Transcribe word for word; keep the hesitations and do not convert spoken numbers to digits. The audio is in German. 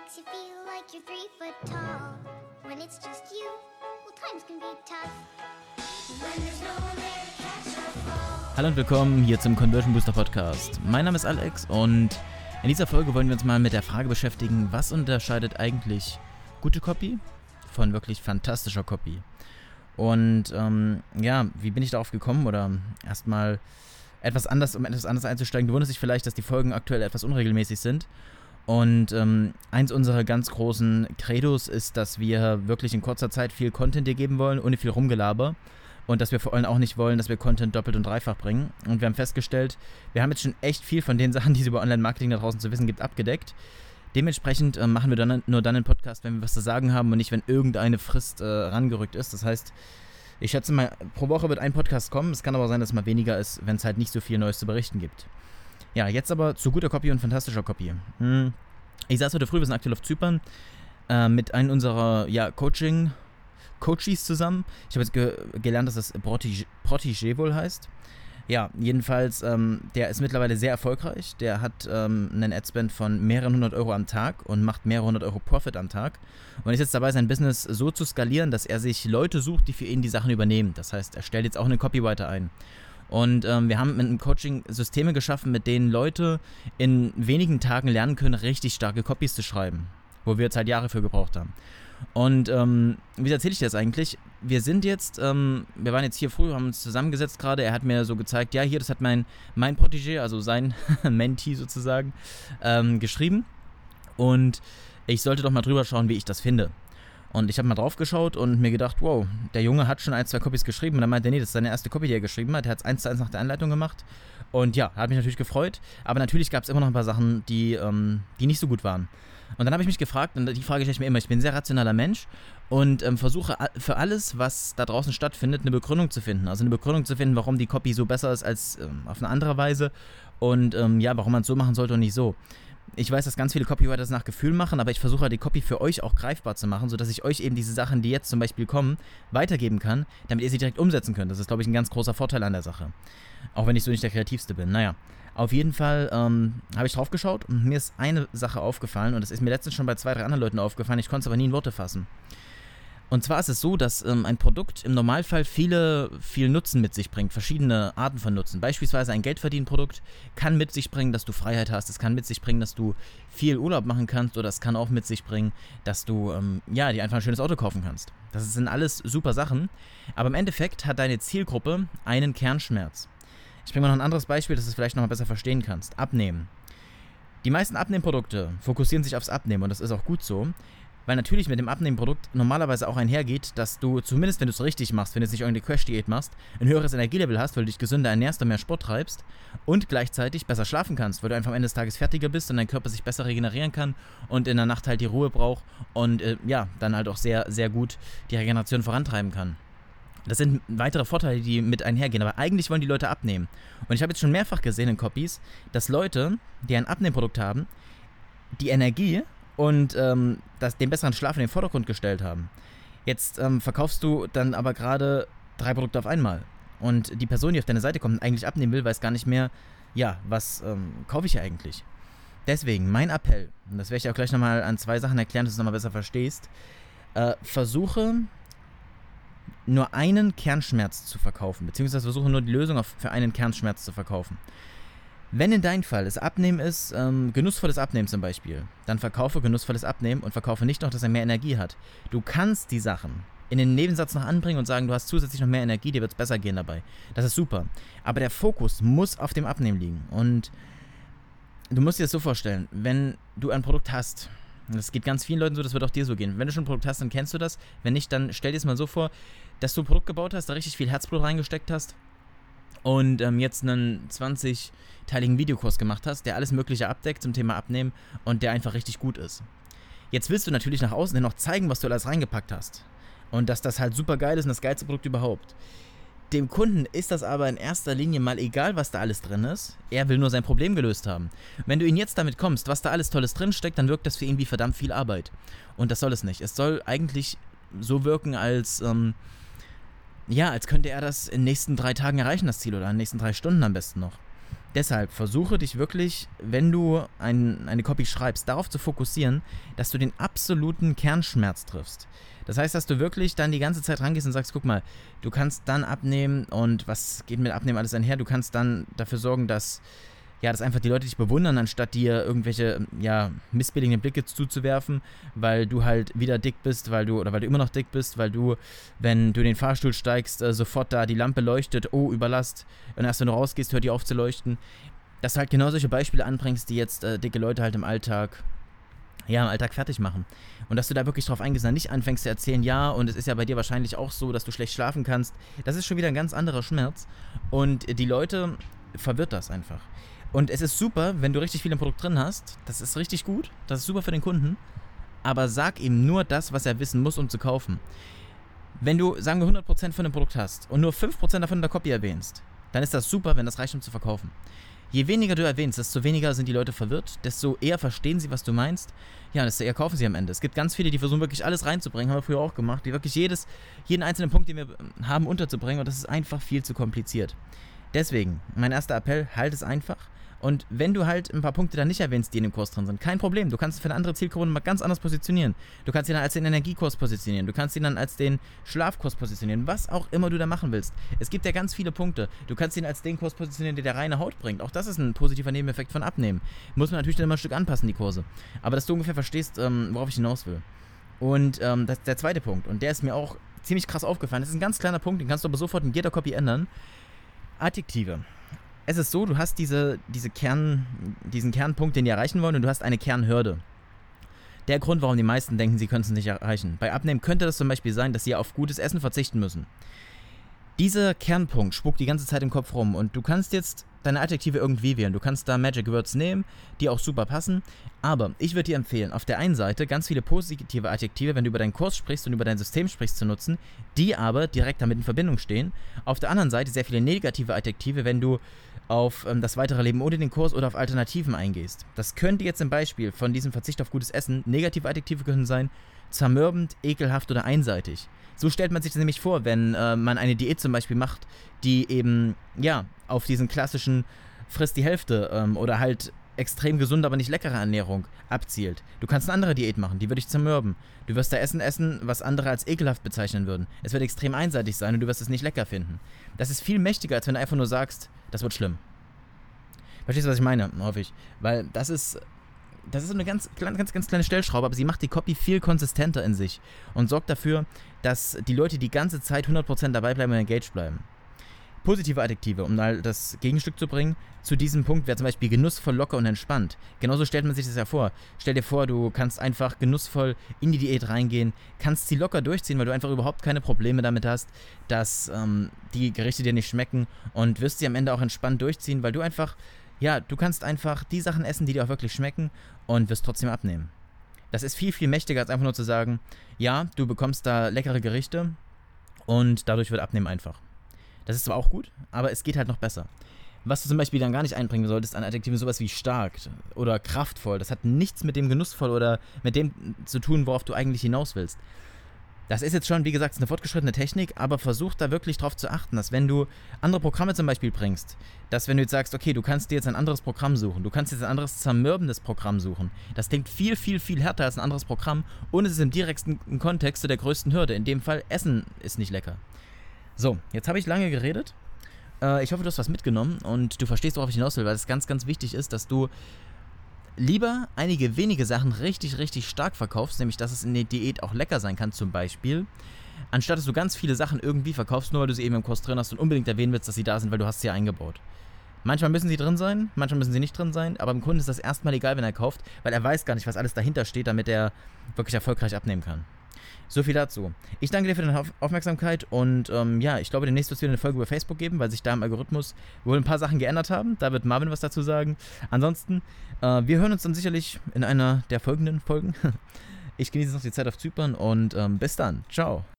makes you feel like you're three foot tall. When it's just you, well, times can be tough. When there's no one there to catch or fall. Hallo und willkommen hier zum Conversion Booster Podcast. Mein Name ist Alex und in dieser Folge wollen wir uns mal mit der Frage beschäftigen, was unterscheidet eigentlich gute Copy von wirklich fantastischer Copy? Und ähm, ja, wie bin ich darauf gekommen? Oder erstmal etwas anders, um etwas anders einzusteigen. Du wunderst dich vielleicht, dass die Folgen aktuell etwas unregelmäßig sind. Und ähm, eins unserer ganz großen Credos ist, dass wir wirklich in kurzer Zeit viel Content dir geben wollen, ohne viel Rumgelaber. Und dass wir vor allem auch nicht wollen, dass wir Content doppelt und dreifach bringen. Und wir haben festgestellt, wir haben jetzt schon echt viel von den Sachen, die es über Online-Marketing da draußen zu wissen gibt, abgedeckt. Dementsprechend äh, machen wir dann nur dann einen Podcast, wenn wir was zu sagen haben und nicht, wenn irgendeine Frist äh, rangerückt ist. Das heißt, ich schätze mal, pro Woche wird ein Podcast kommen. Es kann aber sein, dass es mal weniger ist, wenn es halt nicht so viel Neues zu berichten gibt. Ja, jetzt aber zu guter Copy und fantastischer Copy. Hm. Ich saß heute früh, wir sind aktuell auf Zypern, äh, mit einem unserer ja, Coaching, Coaches zusammen. Ich habe jetzt ge- gelernt, dass das Protégé, Protégé wohl heißt. Ja, jedenfalls, ähm, der ist mittlerweile sehr erfolgreich. Der hat ähm, einen Adspend von mehreren hundert Euro am Tag und macht mehrere hundert Euro Profit am Tag. Und ist jetzt dabei, sein Business so zu skalieren, dass er sich Leute sucht, die für ihn die Sachen übernehmen. Das heißt, er stellt jetzt auch einen Copywriter ein. Und ähm, wir haben mit einem Coaching Systeme geschaffen, mit denen Leute in wenigen Tagen lernen können, richtig starke Copies zu schreiben. Wo wir jetzt halt Jahre für gebraucht haben. Und ähm, wie erzähle ich dir das eigentlich? Wir sind jetzt, ähm, wir waren jetzt hier früh, haben uns zusammengesetzt gerade. Er hat mir so gezeigt, ja hier, das hat mein, mein Protégé, also sein Mentee sozusagen, ähm, geschrieben. Und ich sollte doch mal drüber schauen, wie ich das finde. Und ich habe mal drauf geschaut und mir gedacht, wow, der Junge hat schon ein, zwei Copies geschrieben. Und dann meinte er, nee, das ist seine erste Copy, die er geschrieben hat. Er hat es eins zu eins nach der Anleitung gemacht. Und ja, hat mich natürlich gefreut. Aber natürlich gab es immer noch ein paar Sachen, die, ähm, die nicht so gut waren. Und dann habe ich mich gefragt, und die Frage stelle ich mir immer, ich bin ein sehr rationaler Mensch und ähm, versuche für alles, was da draußen stattfindet, eine Begründung zu finden. Also eine Begründung zu finden, warum die Copy so besser ist als ähm, auf eine andere Weise und ähm, ja, warum man es so machen sollte und nicht so. Ich weiß, dass ganz viele Copywriter das nach Gefühl machen, aber ich versuche halt die Copy für euch auch greifbar zu machen, sodass ich euch eben diese Sachen, die jetzt zum Beispiel kommen, weitergeben kann, damit ihr sie direkt umsetzen könnt. Das ist, glaube ich, ein ganz großer Vorteil an der Sache. Auch wenn ich so nicht der Kreativste bin. Naja, auf jeden Fall ähm, habe ich drauf geschaut und mir ist eine Sache aufgefallen und das ist mir letztens schon bei zwei, drei anderen Leuten aufgefallen, ich konnte es aber nie in Worte fassen. Und zwar ist es so, dass ähm, ein Produkt im Normalfall viele, viel Nutzen mit sich bringt, verschiedene Arten von Nutzen. Beispielsweise ein Geldverdienprodukt kann mit sich bringen, dass du Freiheit hast, es kann mit sich bringen, dass du viel Urlaub machen kannst oder es kann auch mit sich bringen, dass du ähm, ja, dir einfach ein schönes Auto kaufen kannst. Das sind alles super Sachen, aber im Endeffekt hat deine Zielgruppe einen Kernschmerz. Ich bringe mal noch ein anderes Beispiel, dass du es vielleicht noch mal besser verstehen kannst. Abnehmen. Die meisten Abnehmprodukte fokussieren sich aufs Abnehmen und das ist auch gut so. Weil natürlich mit dem Abnehmprodukt normalerweise auch einhergeht, dass du, zumindest wenn du es richtig machst, wenn du jetzt nicht irgendeine Crash-Diät machst, ein höheres Energielevel hast, weil du dich gesünder ernährst und mehr Sport treibst und gleichzeitig besser schlafen kannst, weil du einfach am Ende des Tages fertiger bist und dein Körper sich besser regenerieren kann und in der Nacht halt die Ruhe braucht und äh, ja, dann halt auch sehr, sehr gut die Regeneration vorantreiben kann. Das sind weitere Vorteile, die mit einhergehen, aber eigentlich wollen die Leute abnehmen. Und ich habe jetzt schon mehrfach gesehen in Copies, dass Leute, die ein Abnehmprodukt haben, die Energie und ähm, das, den besseren Schlaf in den Vordergrund gestellt haben. Jetzt ähm, verkaufst du dann aber gerade drei Produkte auf einmal. Und die Person, die auf deine Seite kommt und eigentlich abnehmen will, weiß gar nicht mehr, ja, was ähm, kaufe ich eigentlich? Deswegen, mein Appell, und das werde ich auch gleich nochmal an zwei Sachen erklären, dass du es nochmal besser verstehst, äh, versuche nur einen Kernschmerz zu verkaufen, beziehungsweise versuche nur die Lösung auf, für einen Kernschmerz zu verkaufen. Wenn in deinem Fall das Abnehmen ist, ähm, genussvolles Abnehmen zum Beispiel, dann verkaufe genussvolles Abnehmen und verkaufe nicht noch, dass er mehr Energie hat. Du kannst die Sachen in den Nebensatz noch anbringen und sagen, du hast zusätzlich noch mehr Energie, dir wird es besser gehen dabei. Das ist super. Aber der Fokus muss auf dem Abnehmen liegen. Und du musst dir das so vorstellen, wenn du ein Produkt hast, das geht ganz vielen Leuten so, das wird auch dir so gehen. Wenn du schon ein Produkt hast, dann kennst du das. Wenn nicht, dann stell dir es mal so vor, dass du ein Produkt gebaut hast, da richtig viel Herzblut reingesteckt hast und ähm, jetzt einen zwanzigteiligen Videokurs gemacht hast, der alles Mögliche abdeckt zum Thema Abnehmen und der einfach richtig gut ist. Jetzt willst du natürlich nach außen hin noch zeigen, was du alles reingepackt hast und dass das halt super geil ist und das geilste Produkt überhaupt. Dem Kunden ist das aber in erster Linie mal egal, was da alles drin ist. Er will nur sein Problem gelöst haben. Wenn du ihn jetzt damit kommst, was da alles Tolles drin steckt, dann wirkt das für ihn wie verdammt viel Arbeit. Und das soll es nicht. Es soll eigentlich so wirken, als ähm, ja, als könnte er das in den nächsten drei Tagen erreichen, das Ziel, oder in den nächsten drei Stunden am besten noch. Deshalb versuche dich wirklich, wenn du ein, eine Copy schreibst, darauf zu fokussieren, dass du den absoluten Kernschmerz triffst. Das heißt, dass du wirklich dann die ganze Zeit rangehst und sagst, guck mal, du kannst dann abnehmen und was geht mit Abnehmen alles einher? Du kannst dann dafür sorgen, dass, ja, dass einfach die Leute dich bewundern, anstatt dir irgendwelche, ja, missbilligenden Blicke zuzuwerfen, weil du halt wieder dick bist, weil du, oder weil du immer noch dick bist, weil du, wenn du in den Fahrstuhl steigst, äh, sofort da die Lampe leuchtet, oh, Überlast, und erst wenn du rausgehst, hört die auf zu leuchten. Dass du halt genau solche Beispiele anbringst, die jetzt äh, dicke Leute halt im Alltag, ja, im Alltag fertig machen. Und dass du da wirklich drauf eingehst und nicht anfängst zu erzählen, ja, und es ist ja bei dir wahrscheinlich auch so, dass du schlecht schlafen kannst. Das ist schon wieder ein ganz anderer Schmerz. Und die Leute verwirrt das einfach. Und es ist super, wenn du richtig viel im Produkt drin hast. Das ist richtig gut. Das ist super für den Kunden. Aber sag ihm nur das, was er wissen muss, um zu kaufen. Wenn du, sagen wir, hundert Prozent von dem Produkt hast und nur fünf Prozent davon in der Copy erwähnst, dann ist das super, wenn das reicht, um zu verkaufen. Je weniger du erwähnst, desto weniger sind die Leute verwirrt, desto eher verstehen sie, was du meinst. Ja, desto eher kaufen sie am Ende. Es gibt ganz viele, die versuchen wirklich alles reinzubringen, haben wir früher auch gemacht, die wirklich jedes, jeden einzelnen Punkt, den wir haben, unterzubringen, und das ist einfach viel zu kompliziert. Deswegen, mein erster Appell, halt es einfach. Und wenn du halt ein paar Punkte dann nicht erwähnst, die in dem Kurs drin sind, kein Problem. Du kannst es für eine andere Zielgruppe mal ganz anders positionieren. Du kannst ihn dann als den Energiekurs positionieren. Du kannst ihn dann als den Schlafkurs positionieren. Was auch immer du da machen willst. Es gibt ja ganz viele Punkte. Du kannst ihn als den Kurs positionieren, der dir reine Haut bringt. Auch das ist ein positiver Nebeneffekt von Abnehmen. Muss man natürlich dann immer ein Stück anpassen, die Kurse. Aber dass du ungefähr verstehst, ähm, worauf ich hinaus will. Und ähm, das ist der zweite Punkt. Und der ist mir auch ziemlich krass aufgefallen. Das ist ein ganz kleiner Punkt, den kannst du aber sofort in jeder Copy ändern. Adjektive. Es ist so, du hast diese, diese Kern, diesen Kernpunkt, den die erreichen wollen, und du hast eine Kernhürde. Der Grund, warum die meisten denken, sie können es nicht erreichen. Bei Abnehmen könnte das zum Beispiel sein, dass sie auf gutes Essen verzichten müssen. Dieser Kernpunkt spukt die ganze Zeit im Kopf rum, und du kannst jetzt deine Adjektive irgendwie wählen. Du kannst da Magic Words nehmen, die auch super passen, aber ich würde dir empfehlen, auf der einen Seite ganz viele positive Adjektive, wenn du über deinen Kurs sprichst und über dein System sprichst, zu nutzen, die aber direkt damit in Verbindung stehen. Auf der anderen Seite sehr viele negative Adjektive, wenn du auf ähm, das weitere Leben ohne den Kurs oder auf Alternativen eingehst. Das könnte jetzt im Beispiel von diesem Verzicht auf gutes Essen, negative Adjektive können sein, zermürbend, ekelhaft oder einseitig. So stellt man sich das nämlich vor, wenn äh, man eine Diät zum Beispiel macht, die eben, ja, auf diesen klassischen Friss die Hälfte ähm, oder halt extrem gesunde, aber nicht leckere Ernährung abzielt. Du kannst eine andere Diät machen, die würde dich zermürben. Du wirst da Essen essen, was andere als ekelhaft bezeichnen würden. Es wird extrem einseitig sein und du wirst es nicht lecker finden. Das ist viel mächtiger, als wenn du einfach nur sagst, das wird schlimm. Verstehst du, was ich meine? Hoffe ich. Weil das ist, das ist so eine ganz, ganz, ganz kleine Stellschraube, aber sie macht die Copy viel konsistenter in sich und sorgt dafür, dass die Leute die ganze Zeit hundert Prozent dabei bleiben und engaged bleiben. Positive Adjektive, um mal das Gegenstück zu bringen, zu diesem Punkt wäre zum Beispiel genussvoll, locker und entspannt. Genauso stellt man sich das ja vor. Stell dir vor, du kannst einfach genussvoll in die Diät reingehen, kannst sie locker durchziehen, weil du einfach überhaupt keine Probleme damit hast, dass ähm, die Gerichte dir nicht schmecken, und wirst sie am Ende auch entspannt durchziehen, weil du einfach, ja, du kannst einfach die Sachen essen, die dir auch wirklich schmecken, und wirst trotzdem abnehmen. Das ist viel, viel mächtiger, als einfach nur zu sagen, ja, du bekommst da leckere Gerichte und dadurch wird Abnehmen einfach. Das ist zwar auch gut, aber es geht halt noch besser. Was du zum Beispiel dann gar nicht einbringen solltest an Adjektiven, sowas wie stark oder kraftvoll, das hat nichts mit dem genussvoll oder mit dem zu tun, worauf du eigentlich hinaus willst. Das ist jetzt schon, wie gesagt, eine fortgeschrittene Technik, aber versuch da wirklich drauf zu achten, dass wenn du andere Programme zum Beispiel bringst, dass wenn du jetzt sagst, okay, du kannst dir jetzt ein anderes Programm suchen, du kannst jetzt ein anderes zermürbendes Programm suchen, das klingt viel, viel, viel härter als ein anderes Programm, und es ist im direkten Kontext zu der größten Hürde. In dem Fall, Essen ist nicht lecker. So, jetzt habe ich lange geredet. Äh, ich hoffe, du hast was mitgenommen und du verstehst, worauf ich hinaus will, weil es ganz, ganz wichtig ist, dass du lieber einige wenige Sachen richtig, richtig stark verkaufst, nämlich dass es in der Diät auch lecker sein kann zum Beispiel, anstatt dass du ganz viele Sachen irgendwie verkaufst, nur weil du sie eben im Kurs drin hast und unbedingt erwähnen willst, dass sie da sind, weil du hast sie ja eingebaut. Manchmal müssen sie drin sein, manchmal müssen sie nicht drin sein, aber dem Kunden ist das erstmal egal, wenn er kauft, weil er weiß gar nicht, was alles dahinter steht, damit er wirklich erfolgreich abnehmen kann. So viel dazu. Ich danke dir für deine Aufmerksamkeit und ähm, ja, ich glaube, demnächst wird es wieder eine Folge über Facebook geben, weil sich da im Algorithmus wohl ein paar Sachen geändert haben. Da wird Marvin was dazu sagen. Ansonsten, äh, wir hören uns dann sicherlich in einer der folgenden Folgen. Ich genieße noch die Zeit auf Zypern und ähm, bis dann. Ciao.